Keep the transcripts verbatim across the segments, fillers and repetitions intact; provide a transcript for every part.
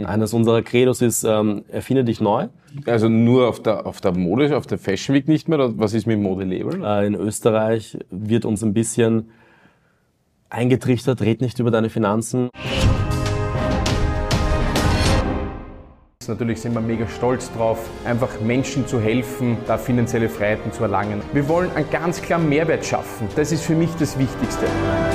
Eines unserer Credos ist, ähm, erfinde dich neu. Also nur auf der, auf der Mode, auf der Fashion Week nicht mehr? Oder was ist mit dem Modelabel? Äh, in Österreich wird uns ein bisschen eingetrichtert, red nicht über deine Finanzen. Natürlich sind wir mega stolz drauf, einfach Menschen zu helfen, da finanzielle Freiheiten zu erlangen. Wir wollen einen ganz klaren Mehrwert schaffen. Das ist für mich das Wichtigste.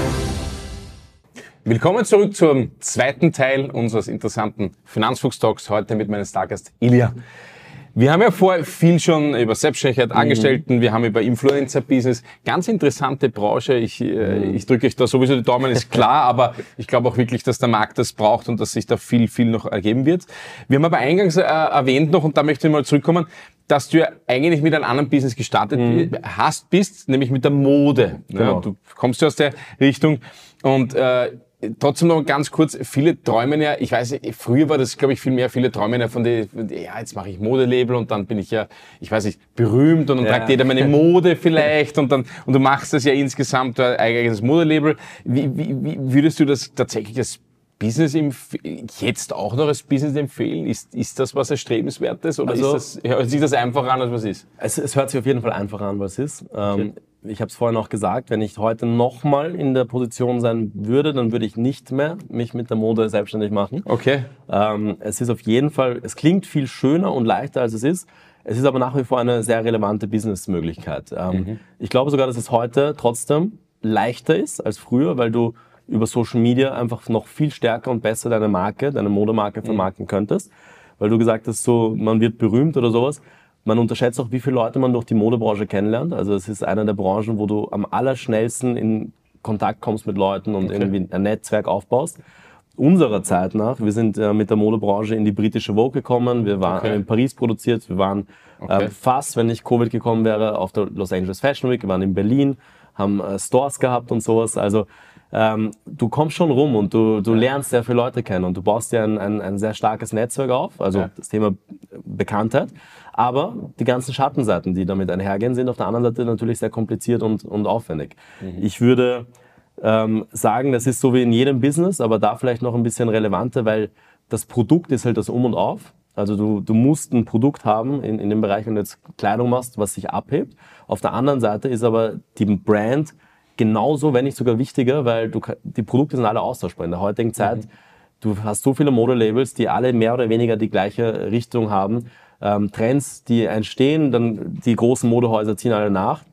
Willkommen zurück zum zweiten Teil unseres interessanten Finanzfuchs-Talks, heute mit meinem Stargast Ilja. Wir haben ja vorher viel schon über Selbstständigkeit, Angestellten, mhm. wir haben über Influencer-Business, ganz interessante Branche. Ich, mhm. ich drücke euch da sowieso die Daumen, ist klar, aber ich glaube auch wirklich, dass der Markt das braucht und dass sich da viel, viel noch ergeben wird. Wir haben aber eingangs äh, erwähnt noch, und da möchte ich mal zurückkommen, dass du ja eigentlich mit einem anderen Business gestartet mhm. hast, bist, nämlich mit der Mode. Genau. Ja, du kommst ja aus der Richtung und äh, trotzdem noch ganz kurz, viele träumen ja, ich weiß, früher war das, glaube ich, viel mehr, viele träumen ja von der, ja, jetzt mache ich Modelabel und dann bin ich ja, ich weiß nicht, berühmt und dann ja. tragt jeder meine Mode vielleicht und dann, und du machst das ja insgesamt ein eigenes Modelabel. Wie, wie, wie würdest du das tatsächlich als Business jetzt auch noch als Business empfehlen? Ist, ist das was Erstrebenswertes oder also, ist das, hört sich das einfacher an, als was ist? Es, es hört sich auf jeden Fall einfacher an, was es ist. Okay. Ähm, Ich habe es vorhin auch gesagt, wenn ich heute nochmal in der Position sein würde, dann würde ich nicht mehr mich mit der Mode selbstständig machen. Okay. Ähm, es ist auf jeden Fall, es klingt viel schöner und leichter, als es ist. Es ist aber nach wie vor eine sehr relevante Businessmöglichkeit. Ähm, mhm. Ich glaube sogar, dass es heute trotzdem leichter ist als früher, weil du über Social Media einfach noch viel stärker und besser deine Marke, deine Modemarke vermarkten mhm. könntest. Weil du gesagt hast, so, man wird berühmt oder sowas. Man unterschätzt auch, wie viele Leute man durch die Modebranche kennenlernt. Also es ist eine der Branchen, wo du am allerschnellsten in Kontakt kommst mit Leuten und okay. irgendwie ein Netzwerk aufbaust. Unserer Zeit nach, wir sind äh, mit der Modebranche in die britische Vogue gekommen, wir waren okay. in Paris produziert, wir waren okay. äh, fast, wenn nicht Covid gekommen wäre, auf der Los Angeles Fashion Week, wir waren in Berlin, haben äh, Stores gehabt und sowas. Also ähm, du kommst schon rum und du, du lernst sehr viele Leute kennen und du baust dir ein, ein, ein sehr starkes Netzwerk auf, also ja. das Thema Bekanntheit. Aber die ganzen Schattenseiten, die damit einhergehen, sind auf der anderen Seite natürlich sehr kompliziert und, und aufwendig. Mhm. Ich würde ähm, sagen, das ist so wie in jedem Business, aber da vielleicht noch ein bisschen relevanter, weil das Produkt ist halt das Um und Auf. Also du, du musst ein Produkt haben in, in dem Bereich, wenn du jetzt Kleidung machst, was sich abhebt. Auf der anderen Seite ist aber die Brand genauso, wenn nicht sogar wichtiger, weil du, die Produkte sind alle austauschbar. In der heutigen Zeit, mhm. du hast so viele Modelabels, die alle mehr oder weniger die gleiche Richtung haben. Ähm, Trends, die entstehen, dann die großen Modehäuser ziehen alle nach.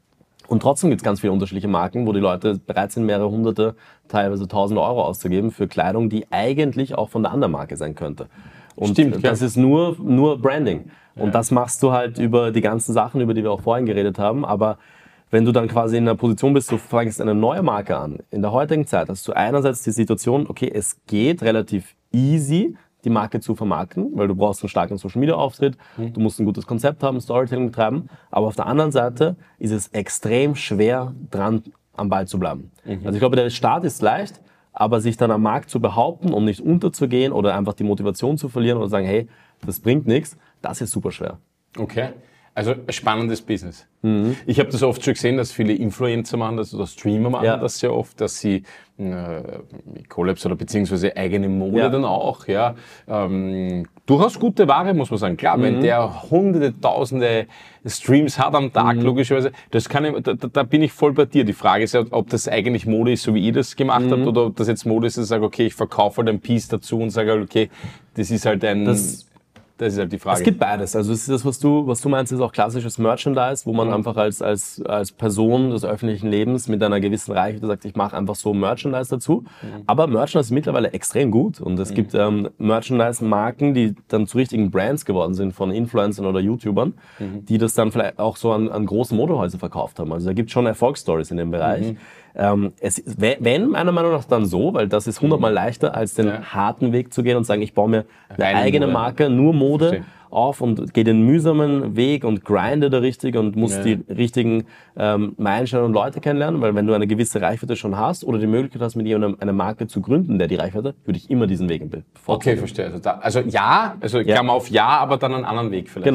Und trotzdem gibt es ganz viele unterschiedliche Marken, wo die Leute bereit sind, mehrere hunderte, teilweise tausende Euro auszugeben für Kleidung, die eigentlich auch von der anderen Marke sein könnte. Und Stimmt, das ja. ist nur, nur Branding. Und ja. das machst du halt über die ganzen Sachen, über die wir auch vorhin geredet haben. Aber wenn du dann quasi in einer Position bist, du fängst eine neue Marke an. In der heutigen Zeit hast du einerseits die Situation, okay, es geht relativ easy, die Marke zu vermarkten, weil du brauchst einen starken Social-Media-Auftritt, mhm. du musst ein gutes Konzept haben, Storytelling betreiben, aber auf der anderen Seite ist es extrem schwer, dran am Ball zu bleiben. Mhm. Also ich glaube, der Start ist leicht, aber sich dann am Markt zu behaupten, um nicht unterzugehen oder einfach die Motivation zu verlieren oder sagen, hey, das bringt nichts, das ist super schwer. Okay. Also ein spannendes Business. Mhm. Ich habe das oft schon gesehen, dass viele Influencer machen das oder Streamer machen ja. das sehr oft, dass sie äh, Collabs oder beziehungsweise eigene Mode ja. dann auch. Ja, ähm, durchaus gute Ware, muss man sagen. Klar, mhm. wenn der hunderte, tausende Streams hat am Tag, mhm. logischerweise, das kann ich, da, da bin ich voll bei dir. Die Frage ist ja, ob das eigentlich Mode ist, so wie ihr das gemacht mhm. habt, oder ob das jetzt Mode ist, dass ich sage, okay, ich verkaufe halt ein Piece dazu und sage, okay, das ist halt ein... Das Das ist halt die Frage. Es gibt beides. Also es ist das, was du, was du meinst, ist auch klassisches Merchandise, wo man mhm. einfach als, als, als Person des öffentlichen Lebens mit einer gewissen Reichweite sagt, ich mache einfach so Merchandise dazu. Mhm. Aber Merchandise ist mittlerweile extrem gut. Und es mhm. gibt ähm, Merchandise-Marken, die dann zu richtigen Brands geworden sind von Influencern oder YouTubern, mhm. die das dann vielleicht auch so an, an große Modehäuser verkauft haben. Also da gibt es schon Erfolgsstories in dem Bereich. Mhm. Ähm, es ist, wenn, meiner Meinung nach, dann so, weil das ist hundertmal leichter, als den ja. harten Weg zu gehen und sagen, ich baue mir eine Reine eigene Mode. Marke, nur Mode Verstehen. auf und gehe den mühsamen Weg und grinde da richtig und muss ja. die richtigen ähm, Meilensteine und Leute kennenlernen, weil wenn du eine gewisse Reichweite schon hast oder die Möglichkeit hast, mit jemandem eine Marke zu gründen, der die Reichweite, würde ich immer diesen Weg bevorzugen. Okay, verstehe. Also, da, also ja, also ja. Klammer auf ja, aber dann einen anderen Weg vielleicht. Genau.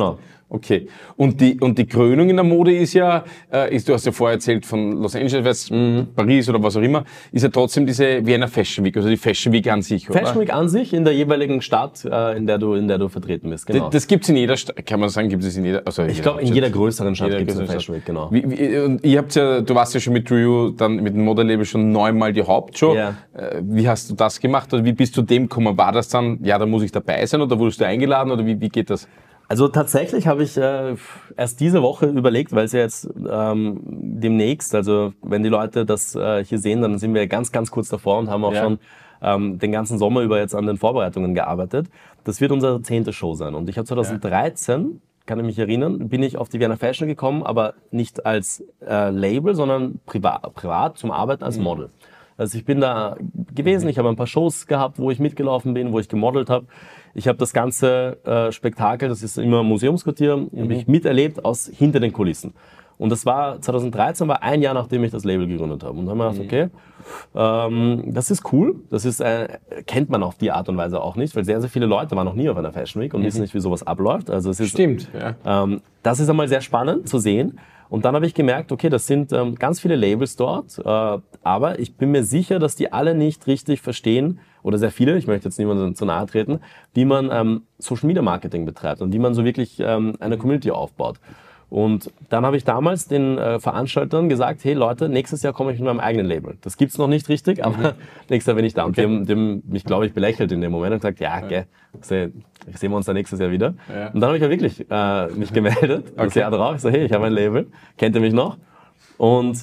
Okay. Und die, und die Krönung in der Mode ist ja, äh, ist, du hast ja vorher erzählt von Los Angeles, mhm. Paris oder was auch immer, ist ja trotzdem diese Vienna Fashion Week, also die Fashion Week an sich, oder? Fashion Week an sich in der jeweiligen Stadt, äh, in der du, in der du vertreten bist, genau. Das, das gibt's in jeder Stadt, kann man sagen, gibt es in jeder, also ich glaube, in jeder größeren Stadt gibt es eine Fashion Week, genau. Wie, wie, und ihr habt ja, du warst ja schon mit Drew, dann mit dem Modelabel schon neunmal die Hauptshow. Ja. Äh, wie hast du das gemacht oder wie bist du dem gekommen? War das dann, ja, da muss ich dabei sein oder wurdest du eingeladen oder wie, wie geht das? Also tatsächlich habe ich äh, erst diese Woche überlegt, weil es ja jetzt ähm, demnächst, also wenn die Leute das äh, hier sehen, dann sind wir ganz, ganz kurz davor und haben auch ja. schon ähm, den ganzen Sommer über jetzt an den Vorbereitungen gearbeitet. Das wird unsere zehnte Show sein und ich habe zwanzig dreizehn, ja. kann ich mich erinnern, bin ich auf die Vienna Fashion gekommen, aber nicht als äh, Label, sondern privat, privat zum Arbeiten als Model. Also ich bin da gewesen, ich habe ein paar Shows gehabt, wo ich mitgelaufen bin, wo ich gemodelt habe. Ich habe das ganze äh, Spektakel, das ist immer Museumsquartier, mhm. habe ich miterlebt aus hinter den Kulissen. Und das war zwanzig dreizehn, war ein Jahr nachdem ich das Label gegründet habe. Und dann haben wir gedacht, okay, ähm, das ist cool, das ist äh, kennt man auf die Art und Weise auch nicht, weil sehr, sehr viele Leute waren noch nie auf einer Fashion Week und mhm. wissen nicht, wie sowas abläuft. Also es ist, Stimmt, ja. Ähm, das ist einmal sehr spannend zu sehen. Und dann habe ich gemerkt, okay, das sind ähm, ganz viele Labels dort, äh, aber ich bin mir sicher, dass die alle nicht richtig verstehen, oder sehr viele, ich möchte jetzt niemandem zu nahe treten, wie man ähm, Social Media Marketing betreibt und wie man so wirklich ähm, eine Community aufbaut. Und dann habe ich damals den äh, Veranstaltern gesagt, hey Leute, nächstes Jahr komme ich mit meinem eigenen Label. Das gibt's noch nicht richtig, aber mhm. nächstes Jahr bin ich da. Und okay. die, haben, die haben mich, glaube ich, belächelt in dem Moment und gesagt, ja, ja. Okay, sehen wir uns dann nächstes Jahr wieder. Ja. Und dann habe ich ja wirklich äh, mich gemeldet, okay. das Jahr drauf. Ich so, hey, ich habe ein Label, kennt ihr mich noch? Und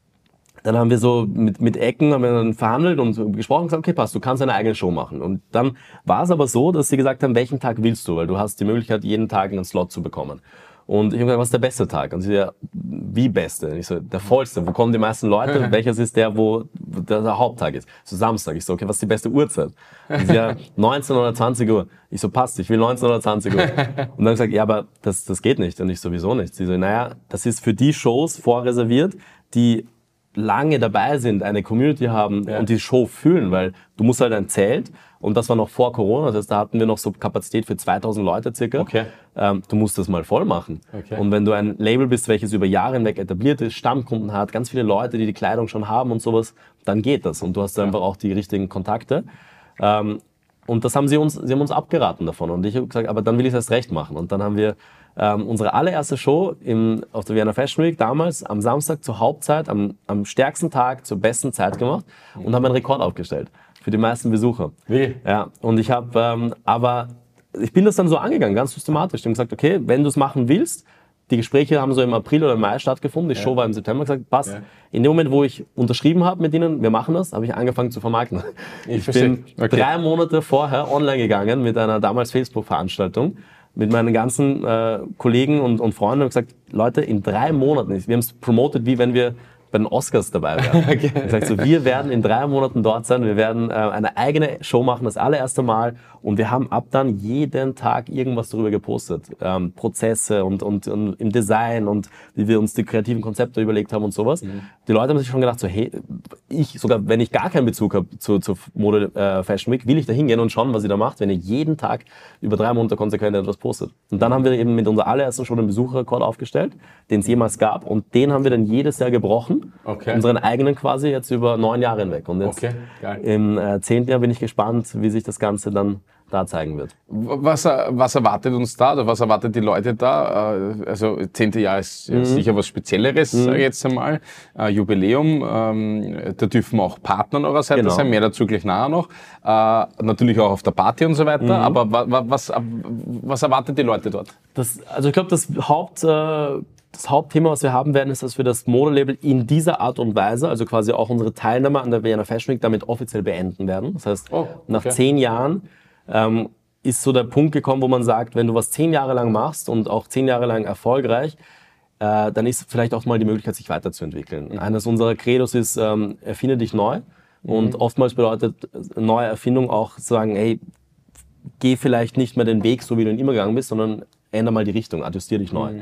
dann haben wir so mit, mit Ecken haben wir dann verhandelt und so gesprochen und gesagt, okay, passt, du kannst eine eigene Show machen. Und dann war es aber so, dass sie gesagt haben, welchen Tag willst du? Weil du hast die Möglichkeit, jeden Tag einen Slot zu bekommen. Und ich habe gesagt, was ist der beste Tag? Und sie ja, wie beste? Und ich so, der vollste. Wo kommen die meisten Leute? Welches ist der, wo der, der Haupttag ist? So Samstag. Ich so, okay, was ist die beste Uhrzeit? Und sie ja, neunzehn oder zwanzig Uhr. Ich so, passt, ich will neunzehn oder zwanzig Uhr. Und dann gesagt, ja, aber das, das geht nicht. Und ich sowieso nicht. Sie so, naja, das ist für die Shows vorreserviert, die lange dabei sind, eine Community haben ja. und die Show fühlen, weil du musst halt ein Zelt und das war noch vor Corona, das heißt, da hatten wir noch so Kapazität für zweitausend Leute circa. Okay. Ähm, du musst das mal voll machen. Okay. Und wenn du ein Label bist, welches über Jahre hinweg etabliert ist, Stammkunden hat, ganz viele Leute, die die Kleidung schon haben und sowas, dann geht das und du hast ja. einfach auch die richtigen Kontakte. Ähm, und das haben sie uns, sie haben uns abgeraten davon und ich habe gesagt, aber dann will ich es erst recht machen und dann haben wir Ähm, unsere allererste Show im, auf der Vienna Fashion Week damals am Samstag zur Hauptzeit, am, am stärksten Tag, zur besten Zeit gemacht und haben einen Rekord aufgestellt für die meisten Besucher. Wie? Ja, und ich habe, ähm, aber ich bin das dann so angegangen, ganz systematisch. Ich habe gesagt, okay, wenn du es machen willst, die Gespräche haben so im April oder im Mai stattgefunden, die ja. Show war im September, gesagt, passt. Ja. In dem Moment, wo ich unterschrieben habe mit ihnen, wir machen das, habe ich angefangen zu vermarkten. Ich, ich bin okay. drei Monate vorher online gegangen mit einer damals Facebook-Veranstaltung mit meinen ganzen äh, Kollegen und, und Freunden und gesagt, Leute, in drei Monaten, wir haben es promotet, wie wenn wir bei den Oscars dabei wären. Okay. Ich sag so, wir werden in drei Monaten dort sein, wir werden äh, eine eigene Show machen, das allererste Mal und wir haben ab dann jeden Tag irgendwas darüber gepostet. Ähm, Prozesse und, und, und im Design und wie wir uns die kreativen Konzepte überlegt haben und sowas. Mhm. Die Leute haben sich schon gedacht, so hey, ich, sogar wenn ich gar keinen Bezug habe zu, zu Mode äh, Fashion Week, will ich da hingehen und schauen, was ihr da macht, wenn ihr jeden Tag über drei Monate konsequent etwas postet. Und dann haben wir eben mit unserer allerersten Show den Besucherrekord aufgestellt, den es jemals gab und den haben wir dann jedes Jahr gebrochen. Okay. Unseren eigenen quasi jetzt über neun Jahre hinweg. Und jetzt okay, geil. im äh, zehnten Jahr bin ich gespannt, wie sich das Ganze dann da zeigen wird. Was, was erwartet uns da oder was erwartet die Leute da? Also zehnte Jahr ist mhm. sicher was Spezielleres, mhm. sage ich jetzt einmal. Äh, Jubiläum, ähm, da dürfen auch Partner an eurer Seite genau. sein, mehr dazu gleich nachher noch. Äh, natürlich auch auf der Party und so weiter. Mhm. Aber wa, wa, was, was erwartet die Leute dort? Das, also ich glaube, das Haupt... Äh, Das Hauptthema, was wir haben werden, ist, dass wir das Modelabel in dieser Art und Weise, also quasi auch unsere Teilnahme an der Vienna Fashion Week, damit offiziell beenden werden. Das heißt, oh, okay. nach zehn Jahren ähm, ist so der Punkt gekommen, wo man sagt, wenn du was zehn Jahre lang machst und auch zehn Jahre lang erfolgreich, äh, dann ist vielleicht auch mal die Möglichkeit, sich weiterzuentwickeln. Mhm. Eines unserer Credos ist, ähm, erfinde dich neu. Mhm. Und oftmals bedeutet neue Erfindung auch zu sagen, hey, geh vielleicht nicht mehr den Weg, so wie du ihn immer gegangen bist, sondern ändere mal die Richtung, adjustier dich neu. Mhm.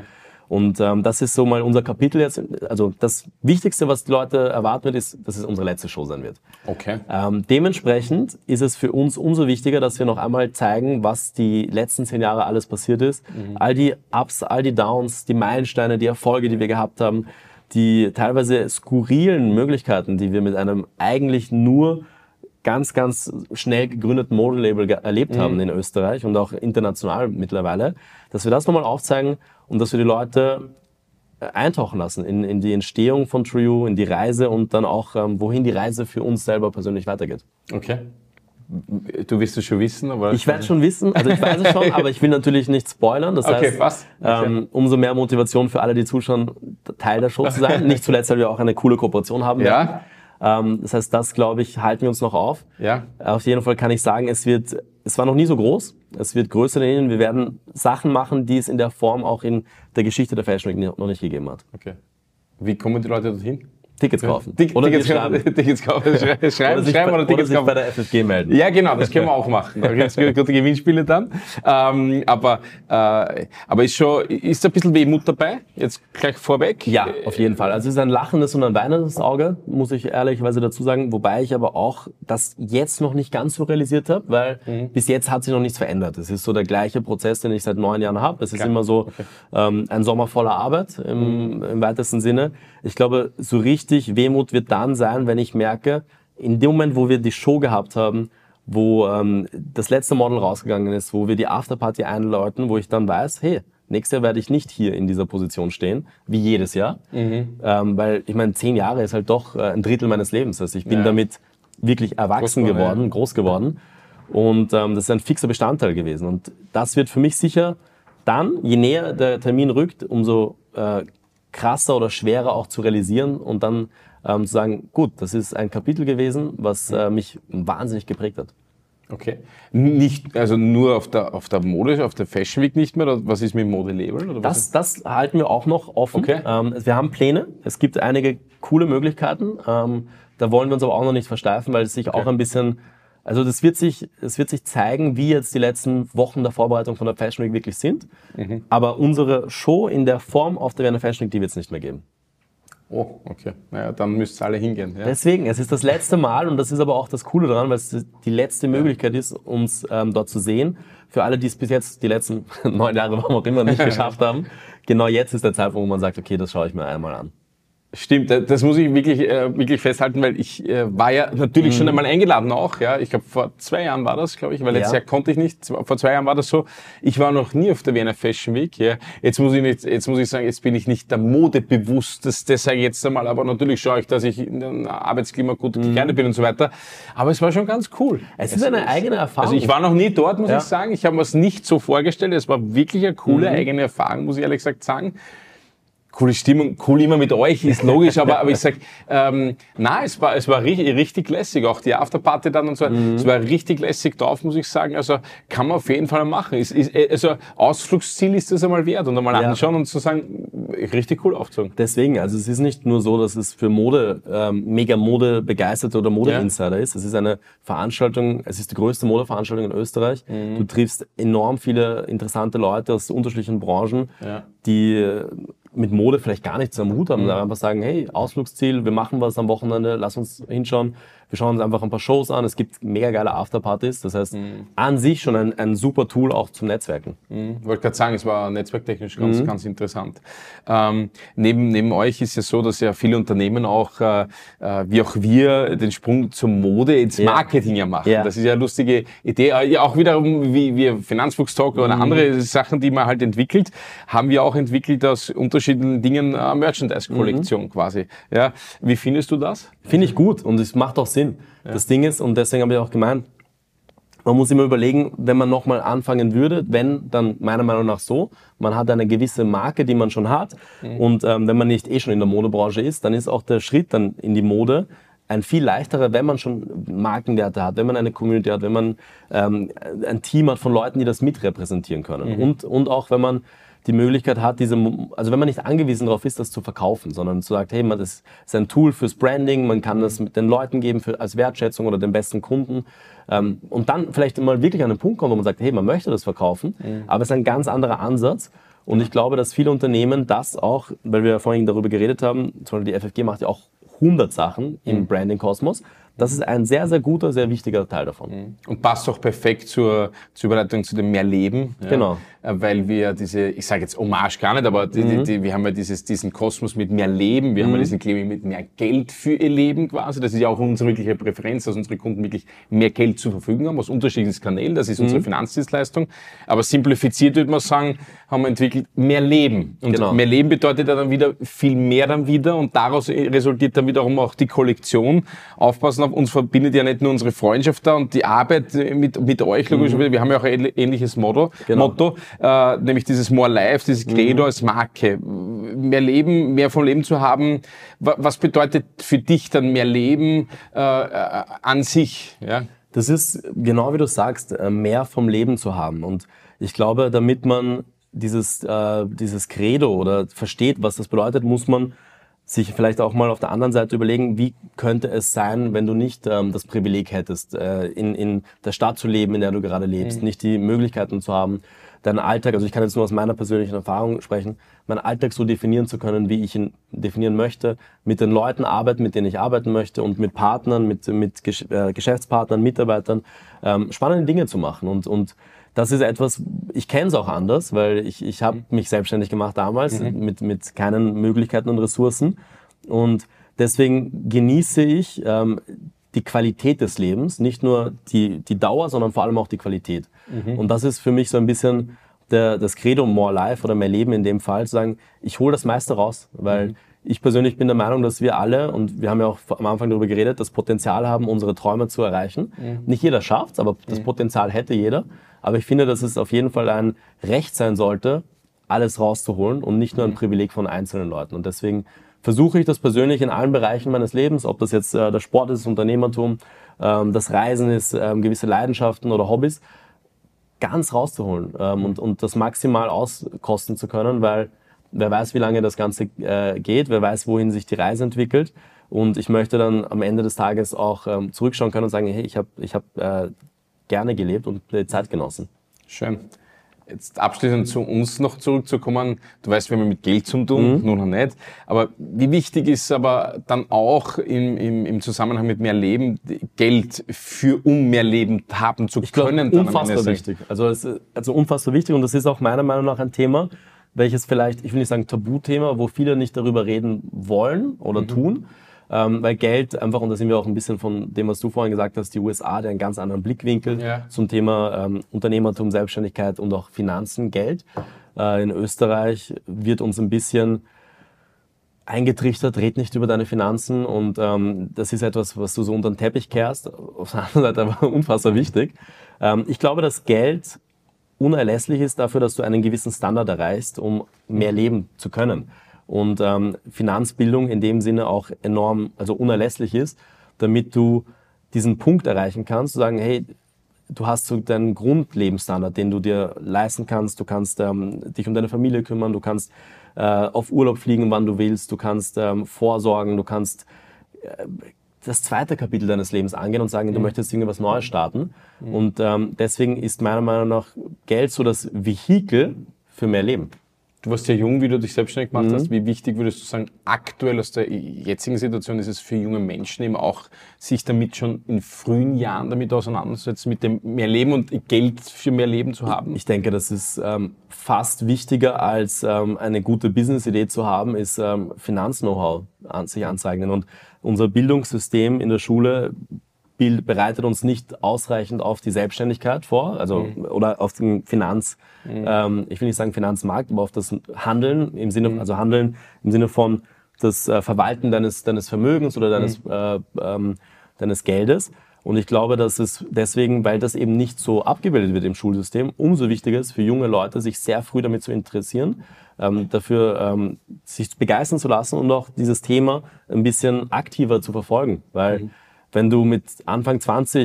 Und ähm, das ist so mal unser Kapitel jetzt. Also das Wichtigste, was die Leute erwarten wird, ist, dass es unsere letzte Show sein wird. Okay. Ähm, dementsprechend ist es für uns umso wichtiger, dass wir noch einmal zeigen, was die letzten zehn Jahre alles passiert ist. Mhm. All die Ups, all die Downs, die Meilensteine, die Erfolge, die wir gehabt haben, die teilweise skurrilen Möglichkeiten, die wir mit einem eigentlich nur ganz, ganz schnell gegründeten Modelabel ge- erlebt mhm. haben in Österreich und auch international mittlerweile, dass wir das nochmal aufzeigen und dass wir die Leute eintauchen lassen in, in die Entstehung von TrueYou, in die Reise und dann auch, ähm, wohin die Reise für uns selber persönlich weitergeht. Okay. Du wirst es schon wissen, aber... Ich werde es schon wissen, also ich weiß es schon, aber ich will natürlich nicht spoilern. Das okay, heißt, was? Okay. Ähm, umso mehr Motivation für alle, die zuschauen, Teil der Show zu sein. Nicht zuletzt, weil wir auch eine coole Kooperation haben werden. Ja. Ähm, das heißt, das, glaube ich, halten wir uns noch auf. Ja. Auf jeden Fall kann ich sagen, es wird, es war noch nie so groß. Es wird größer denn je. Wir werden Sachen machen, die es in der Form auch in der Geschichte der Fashion Week noch nicht gegeben hat. Okay. Wie kommen die Leute dorthin? Tickets kaufen. Tick, oder Tickets, schreiben. Tickets kaufen. Schreiben, schreiben oder sich, schreiben bei, oder Tickets oder sich kaufen. bei der F F G melden. Ja, genau, das können wir auch machen. Da gibt es gute Gewinnspiele dann. Ähm, aber, äh, aber ist schon, ist da ein bisschen Wehmut dabei? Jetzt gleich vorweg? Ja, auf jeden Fall. Also es ist ein lachendes und ein weinendes Auge, muss ich ehrlicherweise dazu sagen. Wobei ich aber auch das jetzt noch nicht ganz so realisiert habe, weil mhm. bis jetzt hat sich noch nichts verändert. Es ist so der gleiche Prozess, den ich seit neun Jahren habe. Es ist Klar. immer so okay. ähm, ein Sommer voller Arbeit im, mhm. im weitesten Sinne. Ich glaube, so richtig Wehmut wird dann sein, wenn ich merke, in dem Moment, wo wir die Show gehabt haben, wo ähm, das letzte Model rausgegangen ist, wo wir die Afterparty einläuten, wo ich dann weiß, hey, nächstes Jahr werde ich nicht hier in dieser Position stehen, wie jedes Jahr. Mhm. Ähm, weil, ich meine, zehn Jahre ist halt doch äh, ein Drittel meines Lebens. Also ich bin ja. damit wirklich erwachsen groß geworden, ja. groß geworden. Und ähm, das ist ein fixer Bestandteil gewesen. Und das wird für mich sicher dann, je näher der Termin rückt, umso äh, krasser oder schwerer auch zu realisieren und dann ähm, zu sagen, gut, das ist ein Kapitel gewesen, was äh, mich wahnsinnig geprägt hat. Okay. Nicht, also nur auf der, auf der Mode, auf der Fashion Week nicht mehr, oder was ist mit dem Modelabel? Oder was das, das halten wir auch noch offen. Okay. Ähm, wir haben Pläne, es gibt einige coole Möglichkeiten, ähm, da wollen wir uns aber auch noch nicht versteifen, weil es sich okay. auch ein bisschen, also das wird sich, es wird sich zeigen, wie jetzt die letzten Wochen der Vorbereitung von der Fashion Week wirklich sind. Mhm. Aber unsere Show in der Form auf der Wiener Fashion Week, die wird es nicht mehr geben. Oh, okay. Naja, dann müsst ihr alle hingehen. Ja. Deswegen, es ist das letzte Mal und das ist aber auch das Coole daran, weil es die letzte Möglichkeit ist, uns ähm, dort zu sehen. Für alle, die es bis jetzt die letzten neun Jahre, warum auch immer, nicht geschafft haben. Genau jetzt ist der Zeitpunkt, wo man sagt, okay, das schaue ich mir einmal an. Stimmt, das muss ich wirklich, äh, wirklich festhalten, weil ich äh, war ja natürlich mhm. schon einmal eingeladen auch. Ja, ich glaube vor zwei Jahren war das, glaube ich, weil letztes ja. Jahr konnte ich nicht. Vor zwei Jahren war das so. Ich war noch nie auf der Wiener Fashion Week. Ja, jetzt muss ich nicht, jetzt muss ich sagen, jetzt bin ich nicht der modebewussteste, sage ich jetzt einmal. Aber natürlich schaue ich, dass ich in einem Arbeitsklima gut mhm. gekleidet bin und so weiter. Aber es war schon ganz cool. Es, es ist eine ist, eigene Erfahrung. Also ich war noch nie dort, muss ja. ich sagen. Ich habe mir es nicht so vorgestellt. Es war wirklich eine coole mhm. eigene Erfahrung, muss ich ehrlich gesagt sagen. Coole Stimmung, cool immer mit euch, ist logisch, aber, aber ich sag, ähm, na, es war, es war richtig, richtig lässig, auch die Afterparty dann und so, mhm. es war richtig lässig drauf, muss ich sagen, also kann man auf jeden Fall machen. Ist, ist, also Ausflugsziel ist das einmal wert und einmal ja. anschauen und zu sagen, richtig cool aufzogen. Deswegen, also es ist nicht nur so, dass es für Mode, ähm, mega Mode begeisterte oder Mode-Insider ja. ist, es ist eine Veranstaltung, es ist die größte Modeveranstaltung in Österreich, mhm. du triffst enorm viele interessante Leute aus unterschiedlichen Branchen, ja. die mit Mode vielleicht gar nichts am Hut haben, mhm. einfach sagen, hey, Ausflugsziel, wir machen was am Wochenende, lass uns hinschauen. Wir schauen uns einfach ein paar Shows an, es gibt mega geile Afterpartys, das heißt, mhm. an sich schon ein, ein super Tool auch zum Netzwerken. Mhm. Ich wollte gerade sagen, es war netzwerktechnisch ganz, mhm. ganz interessant. Ähm, neben, neben euch ist ja so, dass ja viele Unternehmen auch, äh, wie auch wir, den Sprung zur Mode ins ja. Marketing ja machen. Ja. Das ist ja eine lustige Idee. Ja, auch wiederum, wie wir Finanzfuchs-Talk oder mhm. andere Sachen, die man halt entwickelt, haben wir auch entwickelt aus unterschiedlichen Dingen äh, Merchandise-Kollektion mhm. quasi. Ja, wie findest du das? Finde ich gut und es macht auch Sinn. Ja. Das Ding ist, und deswegen habe ich auch gemeint, man muss immer überlegen, wenn man nochmal anfangen würde, wenn, dann meiner Meinung nach so, man hat eine gewisse Marke, die man schon hat mhm. und ähm, wenn man nicht eh schon in der Modebranche ist, dann ist auch der Schritt dann in die Mode ein viel leichterer, wenn man schon Markenwerte hat, wenn man eine Community hat, wenn man ähm, ein Team hat von Leuten, die das mitrepräsentieren können. Mhm. Und, und auch wenn man die Möglichkeit hat, diese, also wenn man nicht angewiesen darauf ist, das zu verkaufen, sondern zu sagen, hey, man, das ist ein Tool fürs Branding, man kann das mit den Leuten geben für, als Wertschätzung oder den besten Kunden. Ähm, und dann vielleicht mal wirklich an den Punkt kommt, wo man sagt, hey, man möchte das verkaufen, mhm. aber es ist ein ganz anderer Ansatz. Und ich glaube, dass viele Unternehmen das auch, weil wir vorhin darüber geredet haben, zum Beispiel die F F G macht ja auch hundert Sachen im mhm. Branding-Kosmos. Das ist ein sehr, sehr guter, sehr wichtiger Teil davon. Und passt auch perfekt zur, zur Überleitung zu dem Mehrleben. Ja? Genau. Weil wir diese, ich sage jetzt Hommage gar nicht, aber die, mhm. die, die, wir haben ja dieses, diesen Kosmos mit mehr Leben, wir mhm. haben ja diesen Claim mit mehr Geld für ihr Leben quasi. Das ist ja auch unsere wirkliche Präferenz, dass unsere Kunden wirklich mehr Geld zur Verfügung haben, aus unterschiedlichen Kanälen. Das ist unsere mhm. Finanzdienstleistung. Aber simplifiziert würde man sagen, haben wir entwickelt mehr Leben. Und genau. mehr Leben bedeutet ja dann wieder viel mehr dann wieder und daraus resultiert dann wiederum auch die Kollektion. Aufpassen auf uns verbindet ja nicht nur unsere Freundschaft da und die Arbeit mit, mit euch, logischerweise. Mhm. Wir haben ja auch ein ähnliches Motto, genau. Motto äh, nämlich dieses More Life, dieses Credo mhm. als Marke. Mehr Leben, mehr vom Leben zu haben. Was bedeutet für dich dann mehr Leben äh, äh, an sich? Ja? Das ist, genau wie du sagst, mehr vom Leben zu haben. Und ich glaube, damit man dieses, äh, dieses Credo oder versteht, was das bedeutet, muss man sich vielleicht auch mal auf der anderen Seite überlegen, wie könnte es sein, wenn du nicht ähm, das Privileg hättest, äh, in, in der Stadt zu leben, in der du gerade lebst, mhm. nicht die Möglichkeiten zu haben, deinen Alltag, also ich kann jetzt nur aus meiner persönlichen Erfahrung sprechen, meinen Alltag so definieren zu können, wie ich ihn definieren möchte, mit den Leuten arbeiten, mit denen ich arbeiten möchte und mit Partnern, mit, mit Gesch äh, Geschäftspartnern, Mitarbeitern, ähm, spannende Dinge zu machen. Und, und das ist etwas, ich kenne es auch anders, weil ich, ich habe mich selbstständig gemacht damals mhm. mit, mit keinen Möglichkeiten und Ressourcen. Und deswegen genieße ich ähm, die Qualität des Lebens, nicht nur die, die Dauer, sondern vor allem auch die Qualität. Mhm. Und das ist für mich so ein bisschen der, das Credo More Life oder mehr Leben in dem Fall, zu sagen, ich hole das meiste raus, weil mhm. ich persönlich bin der Meinung, dass wir alle, und wir haben ja auch am Anfang darüber geredet, das Potenzial haben, unsere Träume zu erreichen. Mhm. Nicht jeder schafft's, aber das mhm. Potenzial hätte jeder. Aber ich finde, dass es auf jeden Fall ein Recht sein sollte, alles rauszuholen und nicht nur ein Privileg von einzelnen Leuten. Und deswegen versuche ich das persönlich in allen Bereichen meines Lebens, ob das jetzt äh, der Sport ist, das Unternehmertum, ähm, das Reisen ist, ähm, gewisse Leidenschaften oder Hobbys, ganz rauszuholen ähm, und, und das maximal auskosten zu können, weil wer weiß, wie lange das Ganze äh, geht, wer weiß, wohin sich die Reise entwickelt. Und ich möchte dann am Ende des Tages auch ähm, zurückschauen können und sagen, hey, ich habe ich hab, äh, gerne gelebt und die Zeit genossen. Schön. Jetzt abschließend zu uns noch zurückzukommen. Du weißt, wir haben mit Geld zu tun, mhm. nur noch nicht. Aber wie wichtig ist aber dann auch im, im, im Zusammenhang mit mehr Leben Geld für, um mehr Leben haben zu ich können? Glaub, unfassbar wichtig. Also, es, also unfassbar wichtig und das ist auch meiner Meinung nach ein Thema, welches vielleicht, ich will nicht sagen Tabuthema, wo viele nicht darüber reden wollen oder mhm. tun. Ähm, weil Geld einfach, und da sind wir auch ein bisschen von dem, was du vorhin gesagt hast, die U S A, der einen ganz anderen Blickwinkel ja. zum Thema ähm, Unternehmertum, Selbstständigkeit und auch Finanzen, Geld. Äh, in Österreich wird uns ein bisschen eingetrichtert, red nicht über deine Finanzen und ähm, das ist etwas, was du so unter den Teppich kehrst. Auf der anderen Seite aber unfassbar wichtig. Ähm, ich glaube, dass Geld unerlässlich ist dafür, dass du einen gewissen Standard erreichst, um mehr leben zu können. Und ähm, Finanzbildung in dem Sinne auch enorm, also unerlässlich ist, damit du diesen Punkt erreichen kannst, zu sagen, hey, du hast so deinen Grundlebensstandard, den du dir leisten kannst, du kannst ähm, dich um deine Familie kümmern, du kannst äh, auf Urlaub fliegen, wann du willst, du kannst ähm, vorsorgen, du kannst äh, das zweite Kapitel deines Lebens angehen und sagen, mhm. du möchtest irgendwas Neues starten. Mhm. Und ähm, deswegen ist meiner Meinung nach Geld so das Vehikel für mehr Leben. Du warst ja jung, wie du dich selbstständig gemacht mhm. hast. Wie wichtig würdest du sagen, aktuell aus der jetzigen Situation ist es für junge Menschen eben auch, sich damit schon in frühen Jahren damit auseinanderzusetzen, mit dem mehr Leben und Geld für mehr Leben zu haben? Ich denke, das ist ähm, fast wichtiger als ähm, eine gute Business-Idee zu haben, ist ähm, Finanz-Know-how an sich anzueignen. Und unser Bildungssystem in der Schule bereitet uns nicht ausreichend auf die Selbstständigkeit vor, also mhm. oder auf den Finanz, mhm. ähm, ich will nicht sagen Finanzmarkt, aber auf das Handeln im Sinne, mhm. also Handeln im Sinne von das äh, Verwalten deines deines Vermögens oder deines mhm. äh, ähm, deines Geldes. Und ich glaube, dass es deswegen, weil das eben nicht so abgebildet wird im Schulsystem, umso wichtiger ist für junge Leute, sich sehr früh damit zu interessieren, ähm, dafür ähm, sich begeistern zu lassen und auch dieses Thema ein bisschen aktiver zu verfolgen, weil mhm. wenn du mit Anfang zwanzig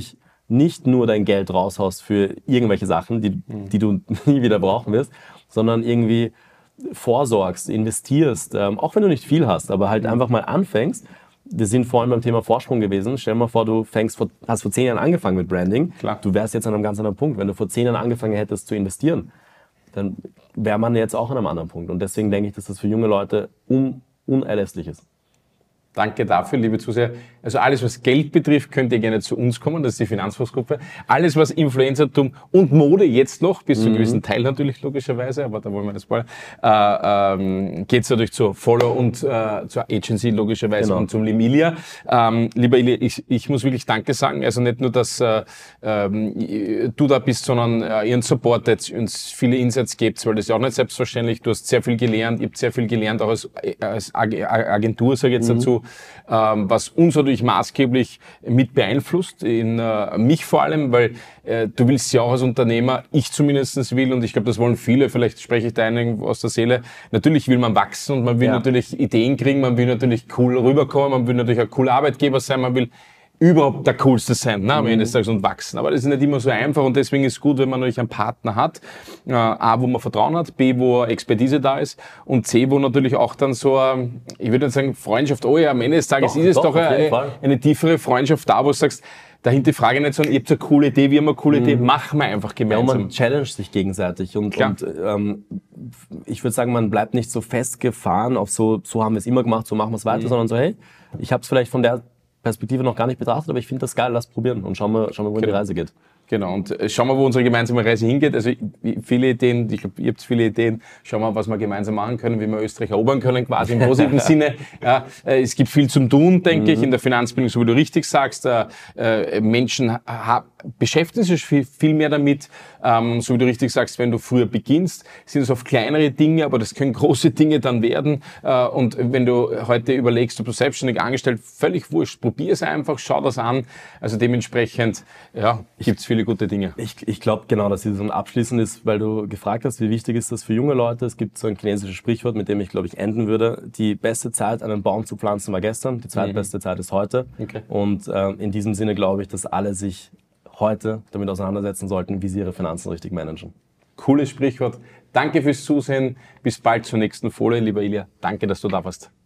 nicht nur dein Geld raushaust für irgendwelche Sachen, die, mhm. die du nie wieder brauchen wirst, sondern irgendwie vorsorgst, investierst, ähm, auch wenn du nicht viel hast, aber halt mhm. einfach mal anfängst. Wir sind vorhin beim Thema Vorsprung gewesen. Stell dir mal vor, du fängst vor, hast vor zehn Jahren angefangen mit Branding. Klar. Du wärst jetzt an einem ganz anderen Punkt. Wenn du vor zehn Jahren angefangen hättest zu investieren, dann wäre man jetzt auch an einem anderen Punkt. Und deswegen denke ich, dass das für junge Leute un, unerlässlich ist. Danke dafür, liebe Zuseher. Also alles, was Geld betrifft, könnt ihr gerne zu uns kommen. Das ist die Finanzflussgruppe. Alles, was Influencertum und Mode jetzt noch, bis zu einem mhm. gewissen Teil natürlich logischerweise, aber da wollen wir das mal, äh, ähm, geht es natürlich zur Follow und äh, zur Agency logischerweise genau. und zum Emilia. Ähm, lieber Ilia, ich, ich muss wirklich Danke sagen. Also nicht nur, dass äh, äh, du da bist, sondern äh, ihren Supportet, uns viele Insights gebt, weil das ist ja auch nicht selbstverständlich. Du hast sehr viel gelernt, ihr habt sehr viel gelernt, auch als, als Agentur, sage ich jetzt mhm. dazu. Ähm, was uns natürlich maßgeblich mit beeinflusst, in äh, mich vor allem, weil äh, du willst ja auch als Unternehmer, ich zumindest will, und ich glaube, das wollen viele, vielleicht spreche ich da einen aus der Seele, natürlich will man wachsen und man will ja. natürlich Ideen kriegen, man will natürlich cool rüberkommen, man will natürlich ein cooler Arbeitgeber sein, man will überhaupt der Coolste sein, ne, am Ende des Tages und wachsen. Aber das ist nicht immer so einfach und deswegen ist es gut, wenn man natürlich einen Partner hat, äh, A, wo man Vertrauen hat, B, wo Expertise da ist und C, wo natürlich auch dann so, eine, ich würde nicht sagen Freundschaft, oh ja, am Ende des Tages doch, ist es doch, doch eine, eine tiefere Freundschaft da, wo du sagst, dahinter frage ich nicht so, ihr habt eine coole Idee, wir haben eine coole mhm. Idee, machen wir einfach gemeinsam. Ja, und man challenge sich gegenseitig und, und ähm, ich würde sagen, man bleibt nicht so festgefahren auf so, so haben wir es immer gemacht, so machen wir es weiter, mhm. sondern so, hey, ich habe es vielleicht von der Perspektive noch gar nicht betrachtet, aber ich finde das geil, lass probieren und schauen wir, schauen wir, wohin genau. die Reise geht. Genau, und schauen wir, wo unsere gemeinsame Reise hingeht. Also viele Ideen, ich glaube, ihr habt viele Ideen. Schauen wir, was wir gemeinsam machen können, wie wir Österreich erobern können, quasi im positiven Sinne. Ja, es gibt viel zum Tun, denke mhm. ich, in der Finanzbildung, so wie du richtig sagst. Äh, Menschen ha, beschäftigen sich viel, viel mehr damit. Ähm, so wie du richtig sagst, wenn du früher beginnst, sind es oft kleinere Dinge, aber das können große Dinge dann werden. Äh, und wenn du heute überlegst, ob du selbstständig angestellt, völlig wurscht, probier es einfach, schau das an. Also dementsprechend, ja, gibt's viele gute Dinge. Ich, ich glaube genau, dass dieses so abschließend ist, weil du gefragt hast, wie wichtig ist das für junge Leute. Es gibt so ein chinesisches Sprichwort, mit dem ich, glaube ich, enden würde. Die beste Zeit, einen Baum zu pflanzen, war gestern. Die zweitbeste mhm. Zeit ist heute. Okay. Und äh, in diesem Sinne glaube ich, dass alle sich heute damit auseinandersetzen sollten, wie sie ihre Finanzen richtig managen. Cooles Sprichwort. Danke fürs Zusehen. Bis bald zur nächsten Folie, lieber Ilia. Danke, dass du da warst.